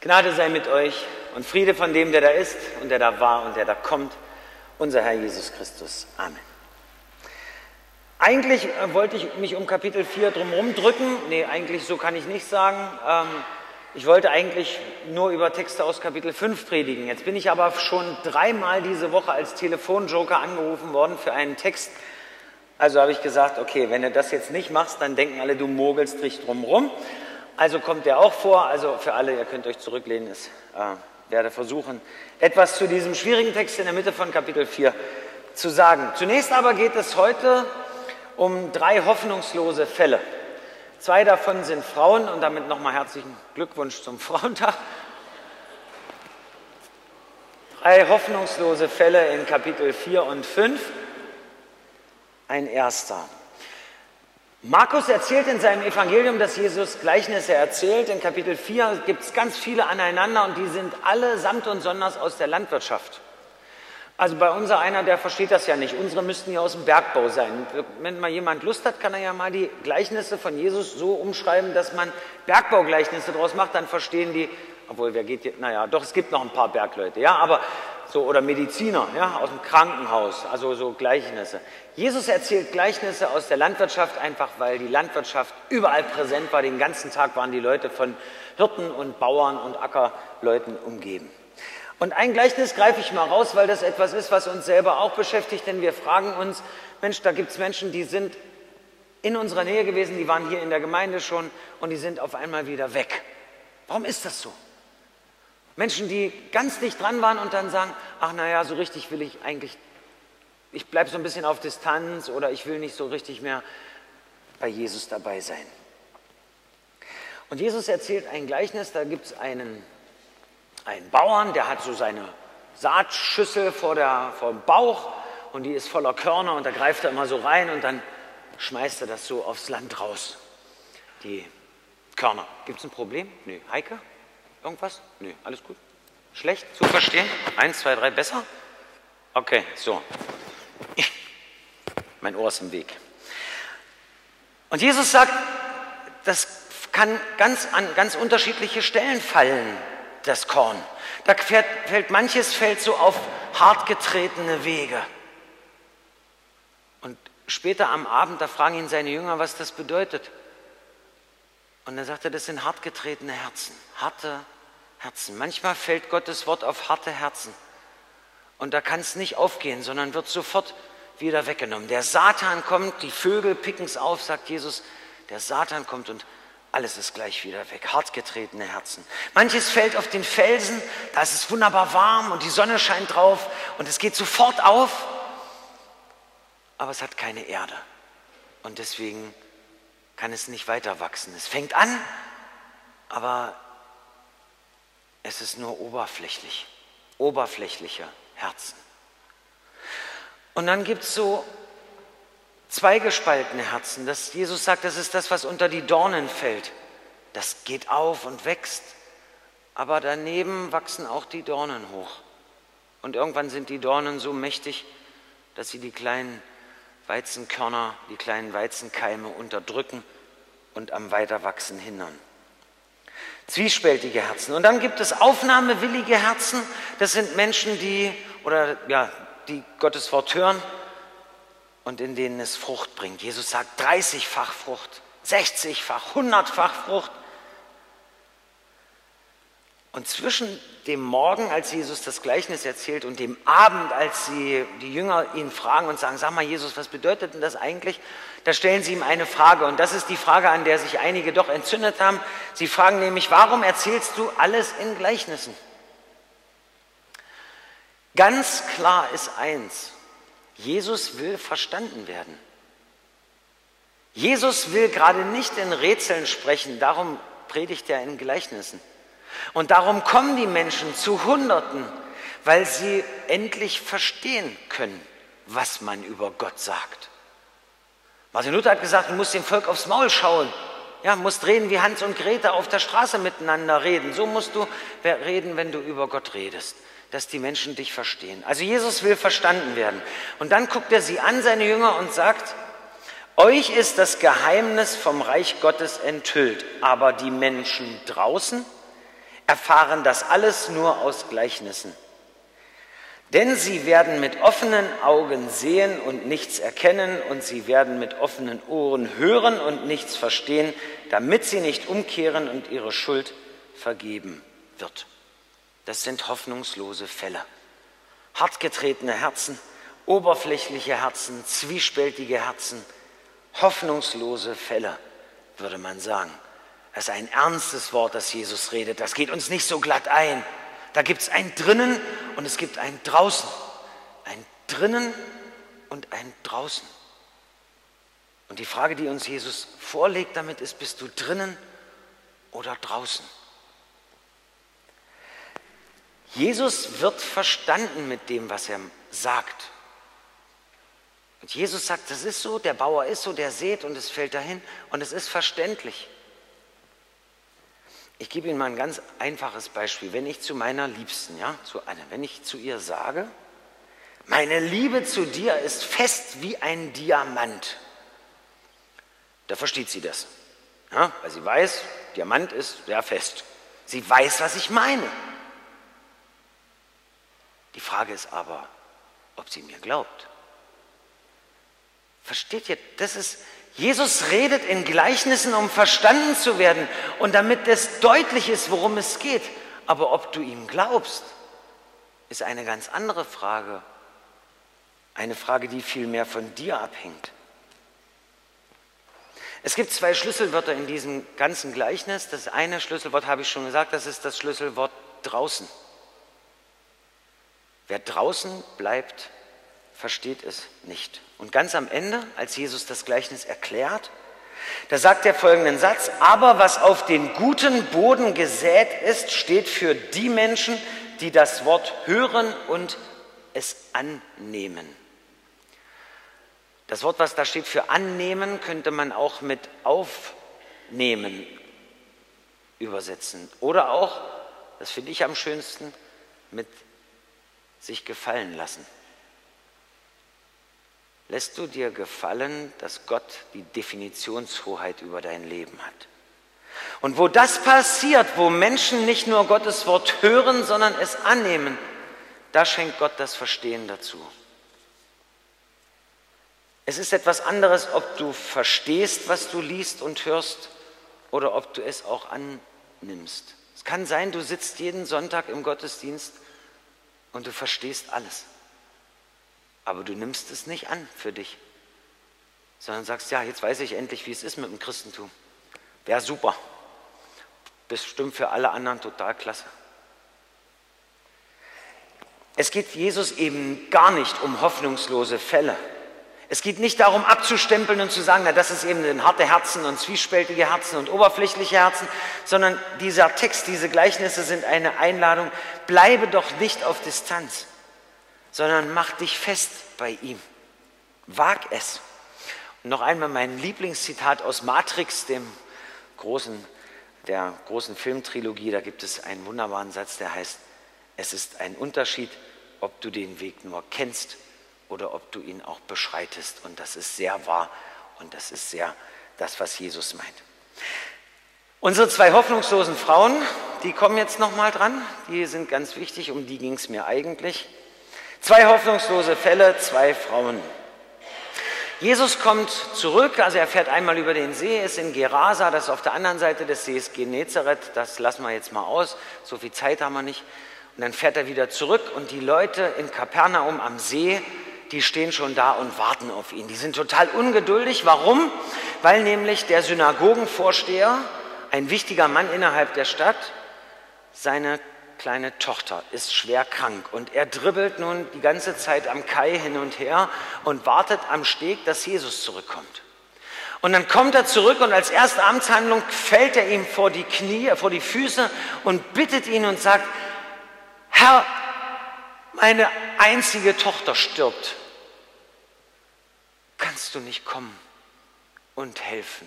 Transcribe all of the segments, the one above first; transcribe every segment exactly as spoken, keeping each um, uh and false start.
Gnade sei mit euch und Friede von dem, der da ist und der da war und der da kommt, unser Herr Jesus Christus. Amen. Eigentlich äh, wollte ich mich um Kapitel vier drumherum drücken. Nee, eigentlich so kann ich nicht sagen. Ähm, ich wollte eigentlich nur über Texte aus Kapitel fünf predigen. Jetzt bin ich aber schon dreimal diese Woche als Telefonjoker angerufen worden für einen Text. Also habe ich gesagt, okay, wenn du das jetzt nicht machst, dann denken alle, du mogelst dich drumherum. Also kommt der auch vor. Also für alle, ihr könnt euch zurücklehnen, ich äh, werde versuchen, etwas zu diesem schwierigen Text in der Mitte von Kapitel vier zu sagen. Zunächst aber geht es heute um drei hoffnungslose Fälle. Zwei davon sind Frauen und damit nochmal herzlichen Glückwunsch zum Frauentag. Drei hoffnungslose Fälle in Kapitel vier und fünf. Ein erster. Markus erzählt in seinem Evangelium, dass Jesus Gleichnisse erzählt. In Kapitel vier gibt es ganz viele aneinander und die sind alle samt und sonders aus der Landwirtschaft. Also bei unser einer, der versteht das ja nicht. Unsere müssten ja aus dem Bergbau sein. Wenn mal jemand Lust hat, kann er ja mal die Gleichnisse von Jesus so umschreiben, dass man Bergbaugleichnisse draus macht, dann verstehen die, obwohl wer geht, naja, doch, es gibt noch ein paar Bergleute, ja, aber so, oder Mediziner, ja, aus dem Krankenhaus, also so Gleichnisse. Jesus erzählt Gleichnisse aus der Landwirtschaft einfach, weil die Landwirtschaft überall präsent war. Den ganzen Tag waren die Leute von Hirten und Bauern und Ackerleuten umgeben. Und ein Gleichnis greife ich mal raus, weil das etwas ist, was uns selber auch beschäftigt, denn wir fragen uns, Mensch, da gibt es Menschen, die sind in unserer Nähe gewesen, die waren hier in der Gemeinde schon und die sind auf einmal wieder weg. Warum ist das so? Menschen, die ganz dicht dran waren und dann sagen, ach naja, so richtig will ich eigentlich, ich bleibe so ein bisschen auf Distanz oder ich will nicht so richtig mehr bei Jesus dabei sein. Und Jesus erzählt ein Gleichnis, da gibt es einen, einen Bauern, der hat so seine Saatschüssel vor, der, vor dem Bauch und die ist voller Körner und da greift er immer so rein und dann schmeißt er das so aufs Land raus, die Körner. Gibt es ein Problem? Nö. Heike? Irgendwas? Nö, alles gut. Schlecht zu verstehen? Eins, zwei, drei, besser? Okay, so. Mein Ohr ist im Weg. Und Jesus sagt, das kann ganz an ganz unterschiedliche Stellen fallen, das Korn. Da fährt, fällt manches fällt so auf hart getretene Wege. Und später am Abend, da fragen ihn seine Jünger, was das bedeutet. Und dann sagt er, das sind hart getretene Herzen, harte Herzen. Manchmal fällt Gottes Wort auf harte Herzen und da kann es nicht aufgehen, sondern wird sofort wieder weggenommen. Der Satan kommt, die Vögel picken es auf, sagt Jesus, der Satan kommt und alles ist gleich wieder weg. Hart getretene Herzen. Manches fällt auf den Felsen, da ist es wunderbar warm und die Sonne scheint drauf und es geht sofort auf, aber es hat keine Erde und deswegen kann es nicht weiter wachsen. Es fängt an, aber es ist nur oberflächlich, oberflächliche Herzen. Und dann gibt es so zweigespaltene Herzen. Das Jesus sagt, das ist das, was unter die Dornen fällt. Das geht auf und wächst, aber daneben wachsen auch die Dornen hoch. Und irgendwann sind die Dornen so mächtig, dass sie die kleinen Weizenkörner, die kleinen Weizenkeime unterdrücken und am Weiterwachsen hindern. Zwiespältige Herzen. Und dann gibt es aufnahmewillige Herzen. Das sind Menschen, die, oder, ja, die Gottes Wort hören und in denen es Frucht bringt. Jesus sagt dreißigfach Frucht, sechzigfach, hundertfach Frucht. Und zwischen dem Morgen, als Jesus das Gleichnis erzählt, und dem Abend, als sie, die Jünger ihn fragen und sagen, sag mal Jesus, was bedeutet denn das eigentlich? Da stellen sie ihm eine Frage und das ist die Frage, an der sich einige doch entzündet haben. Sie fragen nämlich, warum erzählst du alles in Gleichnissen? Ganz klar ist eins, Jesus will verstanden werden. Jesus will gerade nicht in Rätseln sprechen, darum predigt er in Gleichnissen. Und darum kommen die Menschen zu Hunderten, weil sie endlich verstehen können, was man über Gott sagt. Martin Luther hat gesagt, du musst dem Volk aufs Maul schauen. Ja, musst reden wie Hans und Grete auf der Straße miteinander reden. So musst du reden, wenn du über Gott redest, dass die Menschen dich verstehen. Also Jesus will verstanden werden. Und dann guckt er sie an, seine Jünger, und sagt, euch ist das Geheimnis vom Reich Gottes enthüllt, aber die Menschen draußen erfahren das alles nur aus Gleichnissen. Denn sie werden mit offenen Augen sehen und nichts erkennen, und sie werden mit offenen Ohren hören und nichts verstehen, damit sie nicht umkehren und ihre Schuld vergeben wird. Das sind hoffnungslose Fälle. Hartgetretene Herzen, oberflächliche Herzen, zwiespältige Herzen, hoffnungslose Fälle, würde man sagen. Das ist ein ernstes Wort, das Jesus redet. Das geht uns nicht so glatt ein. Da gibt es ein Drinnen und es gibt ein Draußen. Ein Drinnen und ein Draußen. Und die Frage, die uns Jesus vorlegt damit ist, bist du drinnen oder draußen? Jesus wird verstanden mit dem, was er sagt. Und Jesus sagt, das ist so, der Bauer ist so, der sät und es fällt dahin und es ist verständlich. Ich gebe Ihnen mal ein ganz einfaches Beispiel. Wenn ich zu meiner Liebsten, ja, zu Anne, wenn ich zu ihr sage, meine Liebe zu dir ist fest wie ein Diamant, da versteht sie das. Ja, weil sie weiß, Diamant ist sehr fest. Sie weiß, was ich meine. Die Frage ist aber, ob sie mir glaubt. Versteht ihr? Das ist, Jesus redet in Gleichnissen, um verstanden zu werden und damit es deutlich ist, worum es geht. Aber ob du ihm glaubst, ist eine ganz andere Frage. Eine Frage, die viel mehr von dir abhängt. Es gibt zwei Schlüsselwörter in diesem ganzen Gleichnis. Das eine Schlüsselwort habe ich schon gesagt, das ist das Schlüsselwort draußen. Wer draußen bleibt, versteht es nicht. Und ganz am Ende, als Jesus das Gleichnis erklärt, da sagt er folgenden Satz: Aber was auf den guten Boden gesät ist, steht für die Menschen, die das Wort hören und es annehmen. Das Wort, was da steht für annehmen, könnte man auch mit aufnehmen übersetzen. Oder auch, das finde ich am schönsten, mit sich gefallen lassen. Lässt du dir gefallen, dass Gott die Definitionshoheit über dein Leben hat? Und wo das passiert, wo Menschen nicht nur Gottes Wort hören, sondern es annehmen, da schenkt Gott das Verstehen dazu. Es ist etwas anderes, ob du verstehst, was du liest und hörst, oder ob du es auch annimmst. Es kann sein, du sitzt jeden Sonntag im Gottesdienst und du verstehst alles. Aber du nimmst es nicht an für dich, sondern sagst, ja, jetzt weiß ich endlich, wie es ist mit dem Christentum. Wäre super. Bestimmt für alle anderen total klasse. Es geht Jesus eben gar nicht um hoffnungslose Fälle. Es geht nicht darum, abzustempeln und zu sagen, na, das ist eben ein harte Herzen und zwiespältige Herzen und oberflächliche Herzen, sondern dieser Text, diese Gleichnisse sind eine Einladung, bleibe doch nicht auf Distanz, sondern mach dich fest bei ihm. Wag es. Und noch einmal mein Lieblingszitat aus Matrix, dem großen, der großen Filmtrilogie, da gibt es einen wunderbaren Satz, der heißt, es ist ein Unterschied, ob du den Weg nur kennst oder ob du ihn auch beschreitest. Und das ist sehr wahr und das ist sehr das, was Jesus meint. Unsere zwei hoffnungslosen Frauen, die kommen jetzt nochmal dran, die sind ganz wichtig, um die ging es mir eigentlich. Zwei hoffnungslose Fälle, zwei Frauen. Jesus kommt zurück, also er fährt einmal über den See, ist in Gerasa, das ist auf der anderen Seite des Sees Genezareth, das lassen wir jetzt mal aus, so viel Zeit haben wir nicht. Und dann fährt er wieder zurück und die Leute in Kapernaum am See, die stehen schon da und warten auf ihn. Die sind total ungeduldig. Warum? Weil nämlich der Synagogenvorsteher, ein wichtiger Mann innerhalb der Stadt, seine kleine Tochter ist schwer krank und er dribbelt nun die ganze Zeit am Kai hin und her und wartet am Steg, dass Jesus zurückkommt. Und dann kommt er zurück und als erste Amtshandlung fällt er ihm vor die Knie, vor die Füße und bittet ihn und sagt, Herr, meine einzige Tochter stirbt. Kannst du nicht kommen und helfen?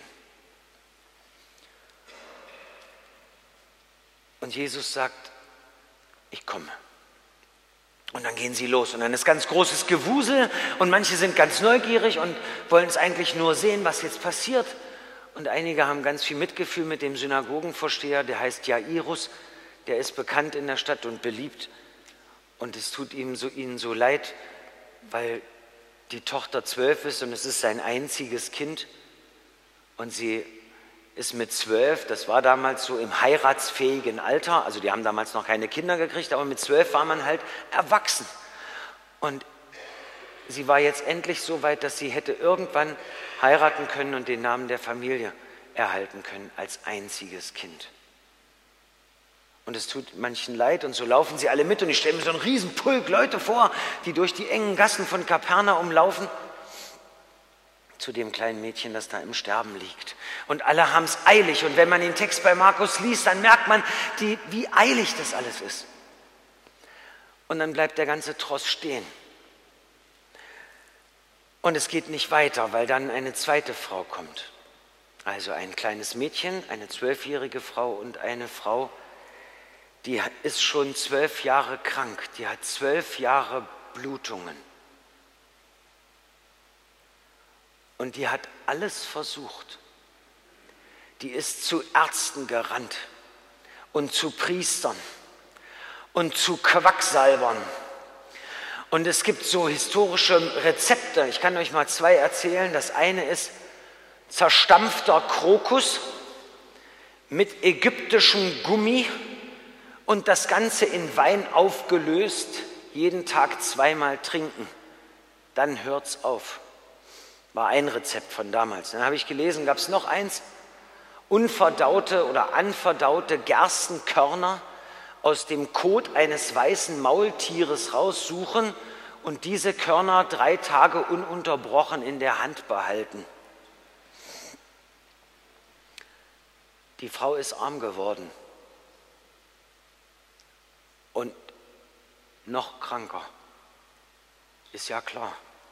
Und Jesus sagt, ich komme. Und dann gehen sie los und dann ist ganz großes Gewusel und manche sind ganz neugierig und wollen es eigentlich nur sehen, was jetzt passiert. Und einige haben ganz viel Mitgefühl mit dem Synagogenvorsteher, der heißt Jairus, der ist bekannt in der Stadt und beliebt. Und es tut ihm so, ihnen so leid, weil die Tochter zwölf ist und es ist sein einziges Kind. Und sie ist mit zwölf, das war damals so im heiratsfähigen Alter, also die haben damals noch keine Kinder gekriegt, aber mit zwölf war man halt erwachsen. Und sie war jetzt endlich so weit, dass sie hätte irgendwann heiraten können und den Namen der Familie erhalten können als einziges Kind. Und es tut manchen leid und so laufen sie alle mit und ich stelle mir so einen riesen Pulk Leute vor, die durch die engen Gassen von Kapernaum laufen zu dem kleinen Mädchen, das da im Sterben liegt. Und alle haben es eilig und wenn man den Text bei Markus liest, dann merkt man, die, wie eilig das alles ist. Und dann bleibt der ganze Tross stehen. Und es geht nicht weiter, weil dann eine zweite Frau kommt. Also ein kleines Mädchen, eine zwölfjährige Frau und eine Frau, die ist schon zwölf Jahre krank, die hat zwölf Jahre Blutungen. Und die hat alles versucht. Die ist zu Ärzten gerannt und zu Priestern und zu Quacksalbern. Und es gibt so historische Rezepte. Ich kann euch mal zwei erzählen. Das eine ist zerstampfter Krokus mit ägyptischem Gummi und das Ganze in Wein aufgelöst, jeden Tag zweimal trinken. Dann hört's auf. War ein Rezept von damals. Dann habe ich gelesen, gab es noch eins, unverdaute oder anverdaute Gerstenkörner aus dem Kot eines weißen Maultieres raussuchen und diese Körner drei Tage ununterbrochen in der Hand behalten. Die Frau ist arm geworden und noch kranker, ist ja klar.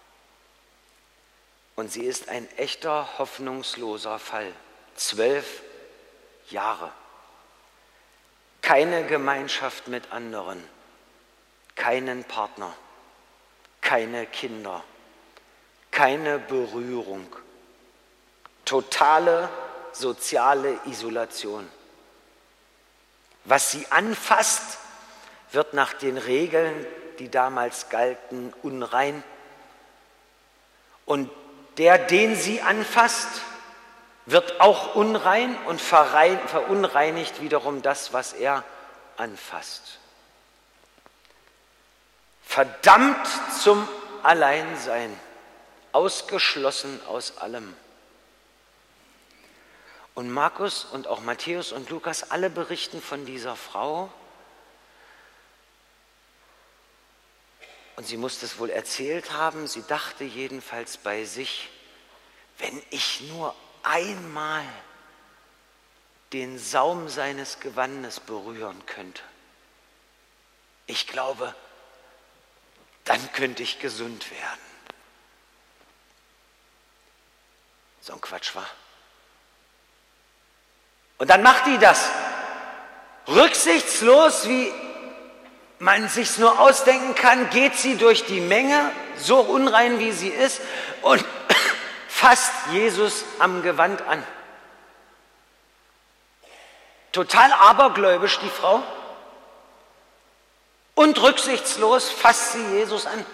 Und sie ist ein echter, hoffnungsloser Fall. Zwölf Jahre. Keine Gemeinschaft mit anderen, keinen Partner, keine Kinder, keine Berührung. Totale soziale Isolation. Was sie anfasst, wird nach den Regeln, die damals galten, unrein. Und der, den sie anfasst, wird auch unrein und verunreinigt wiederum das, was er anfasst. Verdammt zum Alleinsein, ausgeschlossen aus allem. Und Markus und auch Matthäus und Lukas, alle berichten von dieser Frau. Und sie muss es wohl erzählt haben, sie dachte jedenfalls bei sich, wenn ich nur einmal den Saum seines Gewandes berühren könnte. Ich glaube, dann könnte ich gesund werden. So ein Quatsch war. Und dann macht die das. Rücksichtslos, wie man sich's nur ausdenken kann, geht sie durch die Menge, so unrein wie sie ist, und fasst Jesus am Gewand an. Total abergläubisch die Frau und rücksichtslos fasst sie Jesus an.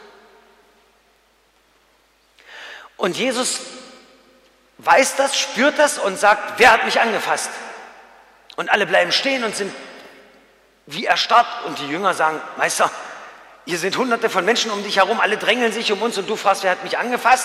Und Jesus weiß das, spürt das und sagt, wer hat mich angefasst? Und alle bleiben stehen und sind wie erstarrt. Und die Jünger sagen, Meister, hier sind hunderte von Menschen um dich herum, alle drängeln sich um uns und du fragst, wer hat mich angefasst?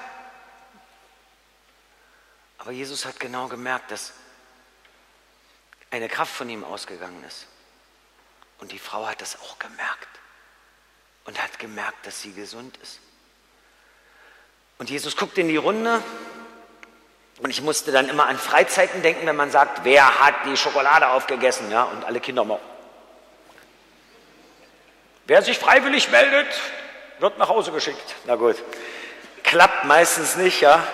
Aber Jesus hat genau gemerkt, dass eine Kraft von ihm ausgegangen ist. Und die Frau hat das auch gemerkt und hat gemerkt, dass sie gesund ist. Und Jesus guckt in die Runde und ich musste dann immer an Freizeiten denken, wenn man sagt, wer hat die Schokolade aufgegessen? Ja, und alle Kinder immer. Wer sich freiwillig meldet, wird nach Hause geschickt. Na gut, klappt meistens nicht, ja.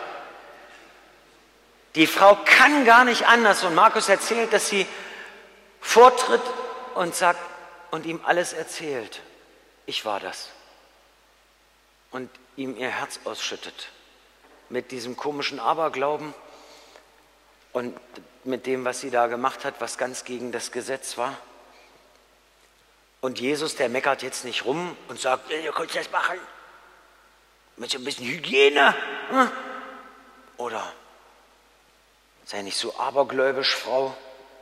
Die Frau kann gar nicht anders und Markus erzählt, dass sie vortritt und sagt und ihm alles erzählt. Ich war das. Und ihm ihr Herz ausschüttet. Mit diesem komischen Aberglauben und mit dem, was sie da gemacht hat, was ganz gegen das Gesetz war. Und Jesus, der meckert jetzt nicht rum und sagt, ihr könnt das machen, mit so ein bisschen Hygiene. Hm? Oder sei nicht so abergläubisch, Frau.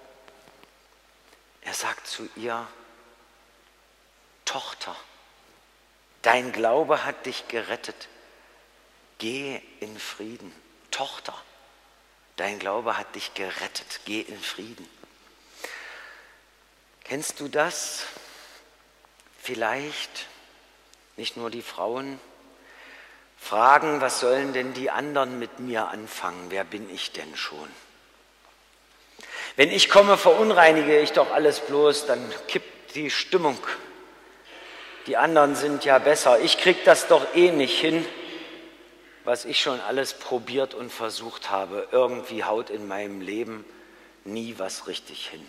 Er sagt zu ihr, Tochter, dein Glaube hat dich gerettet. Geh in Frieden. Tochter, dein Glaube hat dich gerettet. Geh in Frieden. Kennst du das? Vielleicht nicht nur die Frauen fragen, was sollen denn die anderen mit mir anfangen? Wer bin ich denn schon? Wenn ich komme, verunreinige ich doch alles bloß, dann kippt die Stimmung. Die anderen sind ja besser. Ich krieg das doch eh nicht hin, was ich schon alles probiert und versucht habe. Irgendwie haut in meinem Leben nie was richtig hin.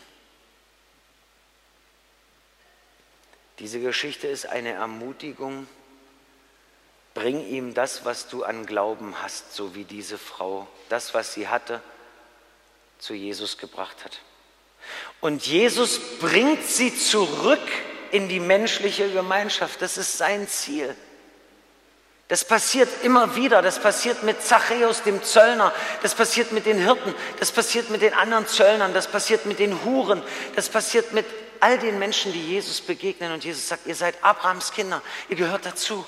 Diese Geschichte ist eine Ermutigung. Bring ihm das, was du an Glauben hast, so wie diese Frau, das, was sie hatte, zu Jesus gebracht hat. Und Jesus bringt sie zurück in die menschliche Gemeinschaft. Das ist sein Ziel. Das passiert immer wieder. Das passiert mit Zachäus, dem Zöllner. Das passiert mit den Hirten. Das passiert mit den anderen Zöllnern. Das passiert mit den Huren. Das passiert mit all den Menschen, die Jesus begegnen. Und Jesus sagt, ihr seid Abrahams Kinder. Ihr gehört dazu.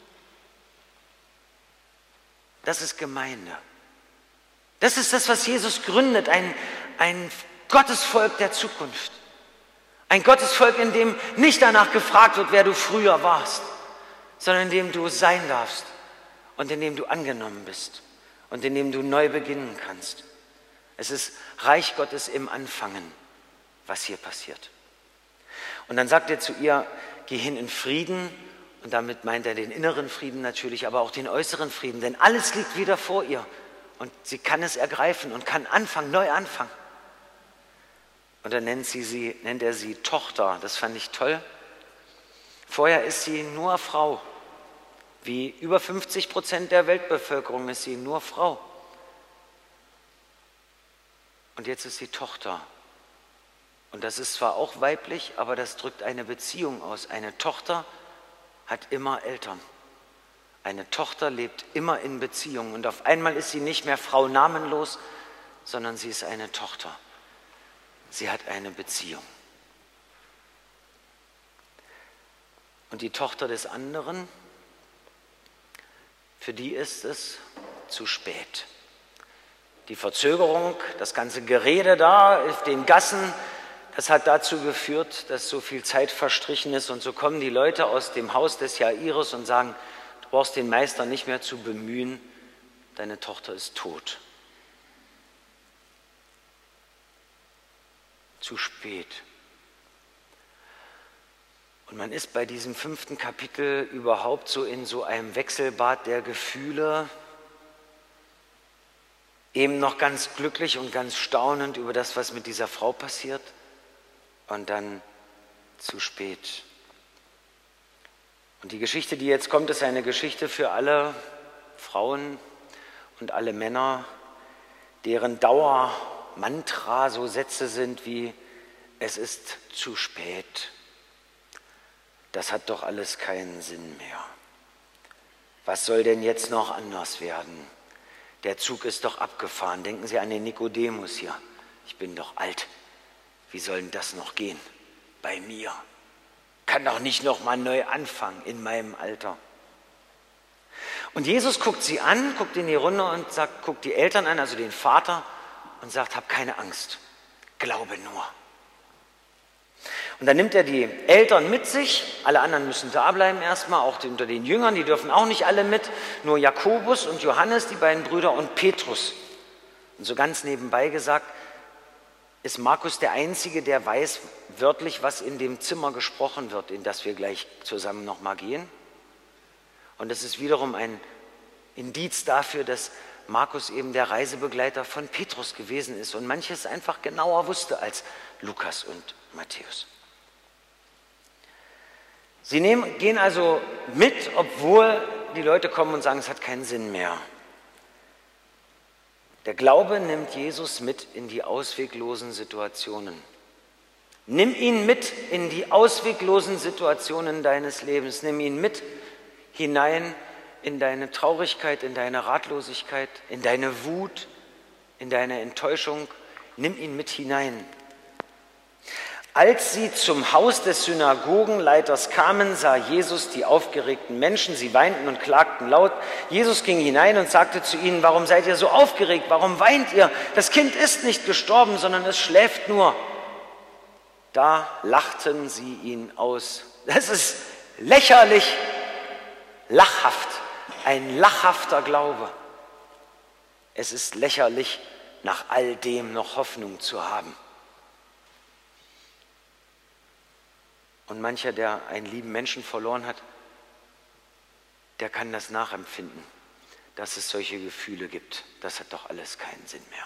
Das ist Gemeinde. Das ist das, was Jesus gründet, ein, ein Gottesvolk der Zukunft. Ein Gottesvolk, in dem nicht danach gefragt wird, wer du früher warst, sondern in dem du sein darfst und in dem du angenommen bist und in dem du neu beginnen kannst. Es ist Reich Gottes im Anfangen, was hier passiert. Und dann sagt er zu ihr, geh hin in Frieden. Und damit meint er den inneren Frieden natürlich, aber auch den äußeren Frieden. Denn alles liegt wieder vor ihr. Und sie kann es ergreifen und kann anfangen, neu anfangen. Und dann nennt, sie sie, nennt er sie Tochter. Das fand ich toll. Vorher ist sie nur Frau. Wie über fünfzig Prozent der Weltbevölkerung ist sie nur Frau. Und jetzt ist sie Tochter. Und das ist zwar auch weiblich, aber das drückt eine Beziehung aus. Eine Tochter hat immer Eltern. Eine Tochter lebt immer in Beziehung. Und auf einmal ist sie nicht mehr Frau namenlos, sondern sie ist eine Tochter. Sie hat eine Beziehung. Und die Tochter des anderen, für die ist es zu spät. Die Verzögerung, das ganze Gerede da auf den Gassen, das hat dazu geführt, dass so viel Zeit verstrichen ist. Und so kommen die Leute aus dem Haus des Jairus und sagen, du brauchst den Meister nicht mehr zu bemühen, deine Tochter ist tot. Zu spät. Und man ist bei diesem fünften Kapitel überhaupt so in so einem Wechselbad der Gefühle, eben noch ganz glücklich und ganz staunend über das, was mit dieser Frau passiert, und dann zu spät. Und die Geschichte, die jetzt kommt, ist eine Geschichte für alle Frauen und alle Männer, deren Dauermantra so Sätze sind wie, es ist zu spät. Das hat doch alles keinen Sinn mehr. Was soll denn jetzt noch anders werden? Der Zug ist doch abgefahren. Denken Sie an den Nikodemus hier. Ich bin doch alt. Wie soll denn das noch gehen? Bei mir. Kann doch nicht noch mal neu anfangen in meinem Alter. Und Jesus guckt sie an, guckt in die Runde und sagt, guckt die Eltern an, also den Vater, und sagt, hab keine Angst, glaube nur. Und dann nimmt er die Eltern mit sich, alle anderen müssen da bleiben erstmal, auch unter den Jüngern, die dürfen auch nicht alle mit, nur Jakobus und Johannes, die beiden Brüder, und Petrus. Und so ganz nebenbei gesagt, ist Markus der Einzige, der weiß wörtlich, was in dem Zimmer gesprochen wird, in das wir gleich zusammen nochmal gehen. Und das ist wiederum ein Indiz dafür, dass Markus eben der Reisebegleiter von Petrus gewesen ist und manches einfach genauer wusste als Lukas und Matthäus. Sie nehmen, gehen also mit, obwohl die Leute kommen und sagen, es hat keinen Sinn mehr. Der Glaube nimmt Jesus mit in die ausweglosen Situationen. Nimm ihn mit in die ausweglosen Situationen deines Lebens. Nimm ihn mit hinein in deine Traurigkeit, in deine Ratlosigkeit, in deine Wut, in deine Enttäuschung. Nimm ihn mit hinein. Als sie zum Haus des Synagogenleiters kamen, sah Jesus die aufgeregten Menschen. Sie weinten und klagten laut. Jesus ging hinein und sagte zu ihnen: Warum seid ihr so aufgeregt? Warum weint ihr? Das Kind ist nicht gestorben, sondern es schläft nur. Da lachten sie ihn aus. Das ist lächerlich, lachhaft, ein lachhafter Glaube. Es ist lächerlich, nach all dem noch Hoffnung zu haben. Und mancher, der einen lieben Menschen verloren hat, der kann das nachempfinden, dass es solche Gefühle gibt. Das hat doch alles keinen Sinn mehr.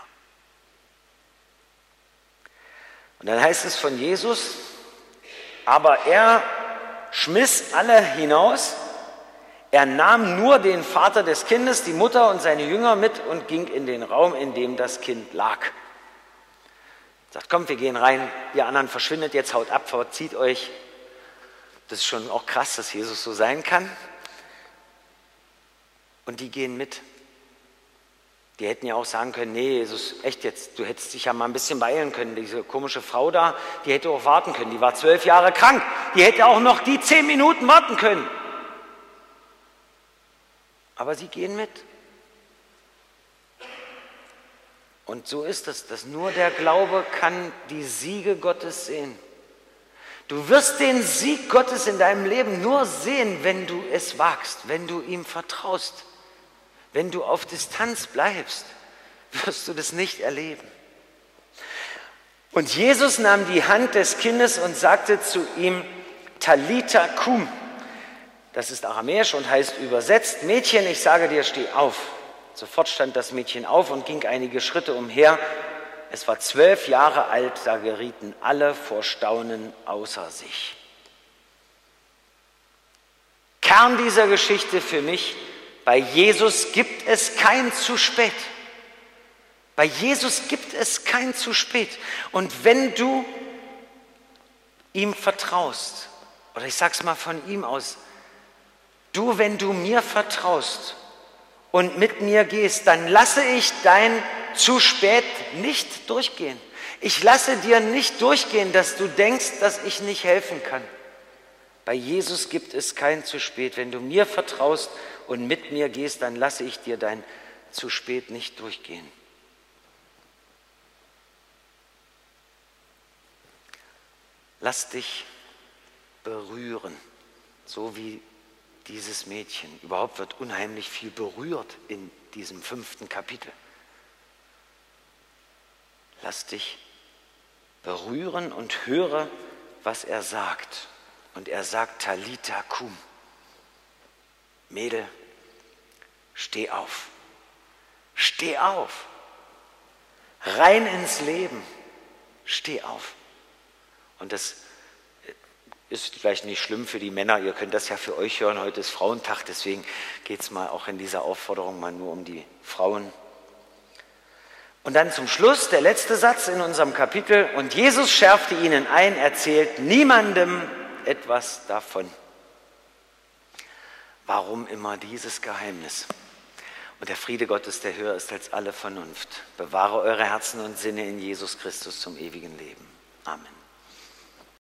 Und dann heißt es von Jesus, aber er schmiss alle hinaus, er nahm nur den Vater des Kindes, die Mutter und seine Jünger mit und ging in den Raum, in dem das Kind lag. Sagt, kommt, wir gehen rein, ihr anderen verschwindet jetzt, haut ab, verzieht euch. Das ist schon auch krass, dass Jesus so sein kann. Und die gehen mit. Die hätten ja auch sagen können, nee, Jesus, echt jetzt, du hättest dich ja mal ein bisschen beeilen können. Diese komische Frau da, die hätte auch warten können. Die war zwölf Jahre krank. Die hätte auch noch die zehn Minuten warten können. Aber sie gehen mit. Und so ist es, dass nur der Glaube kann die Siege Gottes sehen. Du wirst den Sieg Gottes in deinem Leben nur sehen, wenn du es wagst, wenn du ihm vertraust. Wenn du auf Distanz bleibst, wirst du das nicht erleben. Und Jesus nahm die Hand des Kindes und sagte zu ihm, Talitha kum. Das ist aramäisch und heißt übersetzt, Mädchen, ich sage dir, steh auf. Sofort stand das Mädchen auf und ging einige Schritte umher. Es war zwölf Jahre alt, da gerieten alle vor Staunen außer sich. Kern dieser Geschichte für mich, bei Jesus gibt es kein zu spät. Bei Jesus gibt es kein zu spät. Und wenn du ihm vertraust, oder ich sage es mal von ihm aus, du, wenn du mir vertraust und mit mir gehst, dann lasse ich dein zu spät nicht durchgehen. Ich lasse dir nicht durchgehen, dass du denkst, dass ich nicht helfen kann. Bei Jesus gibt es kein zu spät. Wenn du mir vertraust und mit mir gehst, dann lasse ich dir dein zu spät nicht durchgehen. Lass dich berühren, so wie dieses Mädchen. Überhaupt wird unheimlich viel berührt in diesem fünften Kapitel. Lass dich berühren und höre, was er sagt. Und er sagt, Talitha kum. Mädel, steh auf. Steh auf. Rein ins Leben. Steh auf. Und das ist vielleicht nicht schlimm für die Männer. Ihr könnt das ja für euch hören. Heute ist Frauentag, deswegen geht es mal auch in dieser Aufforderung mal nur um die Frauen. Und dann zum Schluss der letzte Satz in unserem Kapitel. Und Jesus schärfte ihnen ein, erzählt niemandem etwas davon. Warum immer dieses Geheimnis? Und der Friede Gottes, der höher ist als alle Vernunft, bewahre eure Herzen und Sinne in Jesus Christus zum ewigen Leben. Amen.